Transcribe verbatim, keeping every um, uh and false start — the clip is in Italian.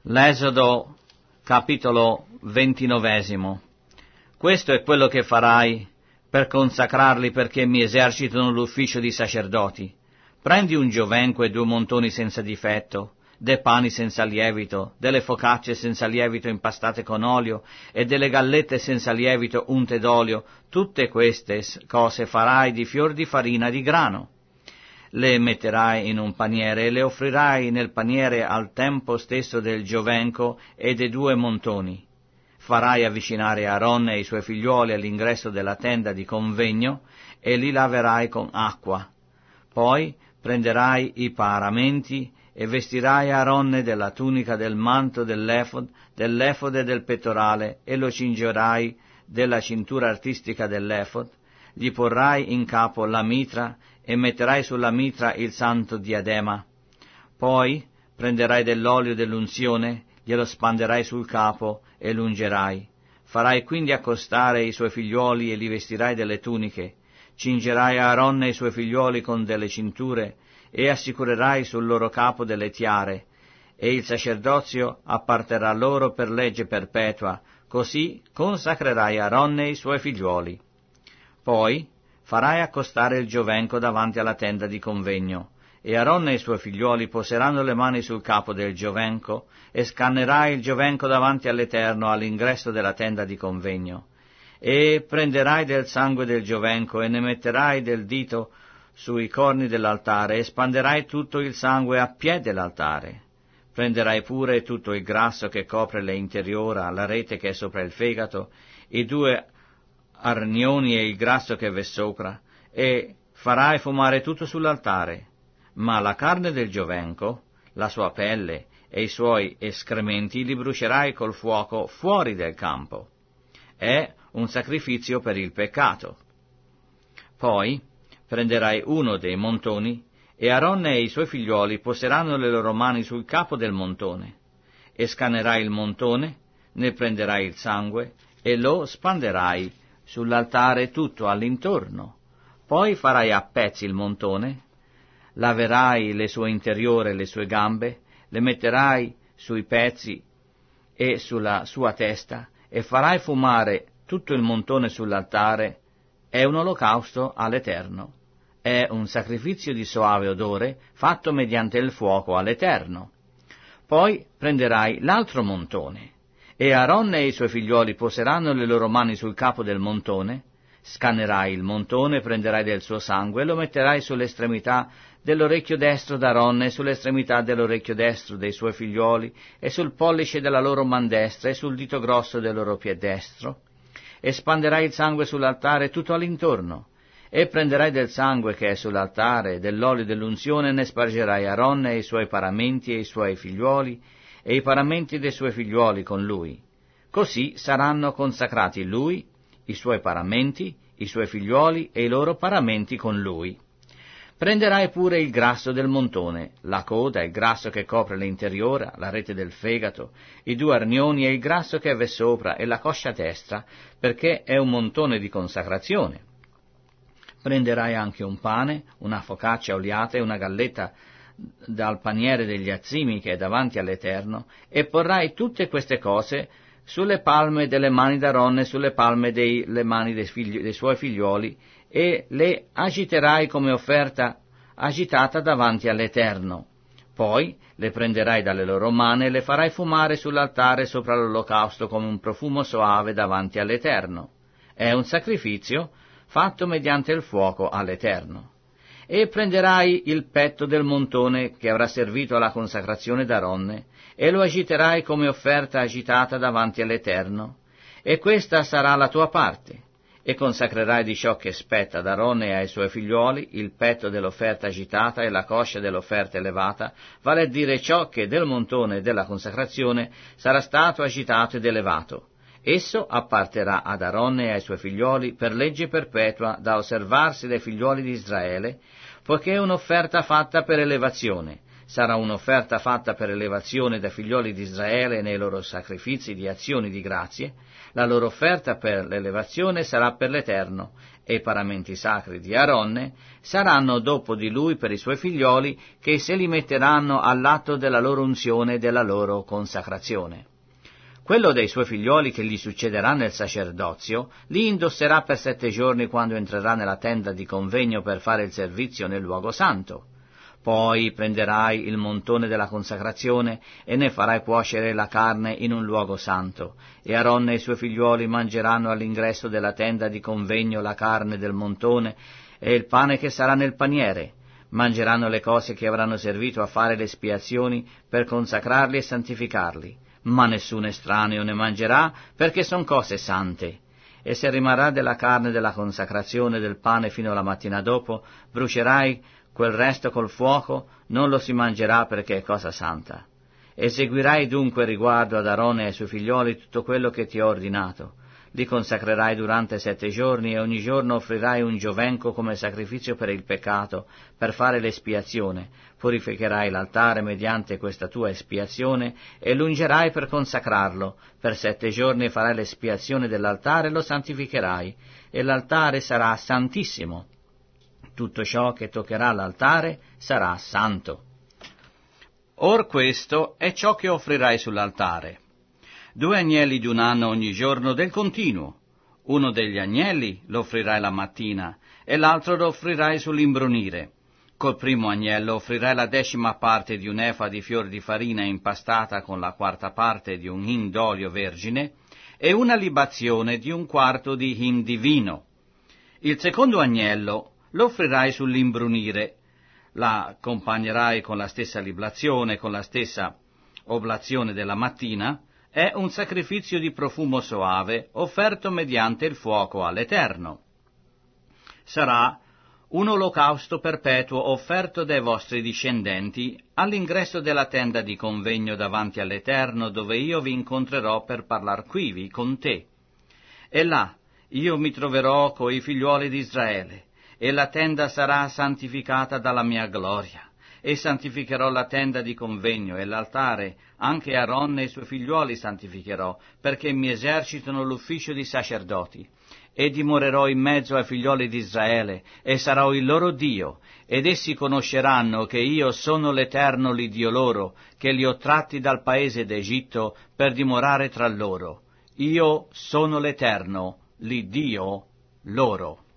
L'esodo, capitolo ventinovesimo. Questo è quello che farai per consacrarli perché mi esercitano l'ufficio di sacerdoti. Prendi un giovenco e due montoni senza difetto, dei pani senza lievito, delle focacce senza lievito impastate con olio e delle gallette senza lievito unte d'olio. Tutte queste cose farai di fior di farina di grano. Le metterai in un paniere e le offrirai nel paniere al tempo stesso del giovenco e dei due montoni. Farai avvicinare Aaron e i suoi figliuoli all'ingresso della tenda di convegno e li laverai con acqua. Poi prenderai i paramenti e vestirai Aaron della tunica, del manto, dell'efod, dell'efod e del pettorale e lo cingerai della cintura artistica dell'efod. Gli porrai in capo la mitra e metterai sulla mitra il santo diadema. Poi prenderai dell'olio dell'unzione, glielo spanderai sul capo e l'ungerai. Farai quindi accostare i suoi figliuoli e li vestirai delle tuniche. Cingerai Aaron e i suoi figliuoli con delle cinture e assicurerai sul loro capo delle tiare, e il sacerdozio apparterà loro per legge perpetua, così consacrerai Aaron e i suoi figliuoli. Poi farai accostare il giovenco davanti alla tenda di convegno, e Aaron e i suoi figliuoli poseranno le mani sul capo del giovenco, e scannerai il giovenco davanti all'Eterno all'ingresso della tenda di convegno. E prenderai del sangue del giovenco e ne metterai del dito sui corni dell'altare e spanderai tutto il sangue a piede dell'altare. Prenderai pure tutto il grasso che copre le interiora, la rete che è sopra il fegato, i due arnioni e il grasso che v'è sopra, e farai fumare tutto sull'altare. Ma la carne del giovenco, la sua pelle e i suoi escrementi li brucerai col fuoco fuori del campo. È un sacrificio per il peccato. Poi prenderai uno dei montoni, e Aaron e i suoi figliuoli poseranno le loro mani sul capo del montone, e scannerai il montone, ne prenderai il sangue, e lo spanderai sull'altare tutto all'intorno. Poi farai a pezzi il montone, laverai le sue interiore e le sue gambe, le metterai sui pezzi e sulla sua testa, e farai fumare tutto il montone sull'altare. È un olocausto all'Eterno. È un sacrificio di soave odore fatto mediante il fuoco all'Eterno. Poi prenderai l'altro montone, e Aaron e i suoi figliuoli poseranno le loro mani sul capo del montone, scannerai il montone, prenderai del suo sangue e lo metterai sull'estremità dell'orecchio destro d'Aaron e sull'estremità dell'orecchio destro dei suoi figliuoli e sul pollice della loro man destra e sul dito grosso del loro piede destro, e spanderai il sangue sull'altare tutto all'intorno. E prenderai del sangue che è sull'altare, dell'olio dell'unzione, e ne spargerai Aaron e i suoi paramenti e i suoi figliuoli, e i paramenti dei suoi figliuoli con lui. Così saranno consacrati lui, i suoi paramenti, i suoi figliuoli e i loro paramenti con lui. Prenderai pure il grasso del montone, la coda, il grasso che copre l'interiora, la rete del fegato, i due arnioni e il grasso che v'è sopra e la coscia destra, perché è un montone di consacrazione. Prenderai anche un pane, una focaccia oliata e una galletta dal paniere degli azzimi che è davanti all'Eterno, e porrai tutte queste cose sulle palme delle mani d'Aaron e sulle palme delle mani dei, figli, dei suoi figliuoli, e le agiterai come offerta agitata davanti all'Eterno. Poi le prenderai dalle loro mani e le farai fumare sull'altare sopra l'olocausto come un profumo soave davanti all'Eterno. È un sacrificio fatto mediante il fuoco all'Eterno. E prenderai il petto del montone che avrà servito alla consacrazione d'Aaron, e lo agiterai come offerta agitata davanti all'Eterno, e questa sarà la tua parte. E consacrerai di ciò che spetta ad Aaron e ai suoi figliuoli il petto dell'offerta agitata e la coscia dell'offerta elevata, vale a dire ciò che del montone della consacrazione sarà stato agitato ed elevato. Esso apparterà ad Aaron e ai suoi figliuoli per legge perpetua da osservarsi dai figliuoli di Israele, poiché è un'offerta fatta per elevazione, Sarà un'offerta fatta per elevazione dai figlioli di Israele nei loro sacrifici di azioni di grazie. La loro offerta per l'elevazione sarà per l'Eterno, e i paramenti sacri di Aaronne saranno dopo di lui per i suoi figlioli, che se li metteranno all'atto della loro unzione e della loro consacrazione. Quello dei suoi figlioli che gli succederà nel sacerdozio li indosserà per sette giorni quando entrerà nella tenda di convegno per fare il servizio nel luogo santo. Poi prenderai il montone della consacrazione e ne farai cuocere la carne in un luogo santo, e Aaronne e i suoi figliuoli mangeranno all'ingresso della tenda di convegno la carne del montone e il pane che sarà nel paniere. Mangeranno le cose che avranno servito a fare le espiazioni per consacrarli e santificarli, ma nessun estraneo ne mangerà perché son cose sante. E se rimarrà della carne della consacrazione del pane fino alla mattina dopo, brucerai quel resto col fuoco, non lo si mangerà perché è cosa santa. Eseguirai dunque riguardo ad Aaronne e ai suoi figlioli tutto quello che ti ho ordinato. Li consacrerai durante sette giorni e ogni giorno offrirai un giovenco come sacrificio per il peccato, per fare l'espiazione. Purificherai l'altare mediante questa tua espiazione e l'ungerai per consacrarlo. Per sette giorni farai l'espiazione dell'altare e lo santificherai, e l'altare sarà santissimo. Tutto ciò che toccherà l'altare sarà santo. Or questo è ciò che offrirai sull'altare. Due agnelli di un anno ogni giorno del continuo. Uno degli agnelli lo offrirai la mattina e l'altro lo offrirai sull'imbrunire. Col primo agnello offrirai la decima parte di un'efa di fior di farina impastata con la quarta parte di un hin d'olio vergine e una libazione di un quarto di hin di vino. Il secondo agnello lo offrirai sull'imbrunire, la accompagnerai con la stessa liblazione, con la stessa oblazione della mattina. È un sacrificio di profumo soave, offerto mediante il fuoco all'Eterno. Sarà un olocausto perpetuo offerto dai vostri discendenti all'ingresso della tenda di convegno davanti all'Eterno, dove io vi incontrerò per parlar quivi con te. E là io mi troverò coi figliuoli di Israele, e la tenda sarà santificata dalla mia gloria, e santificherò la tenda di convegno e l'altare, anche Aaronne e i suoi figliuoli santificherò, perché mi esercitano l'ufficio di sacerdoti. E dimorerò in mezzo ai figliuoli di Israele, e sarò il loro Dio, ed essi conosceranno che io sono l'Eterno l'Iddio loro, che li ho tratti dal paese d'Egitto per dimorare tra loro. Io sono l'Eterno l'Iddio loro.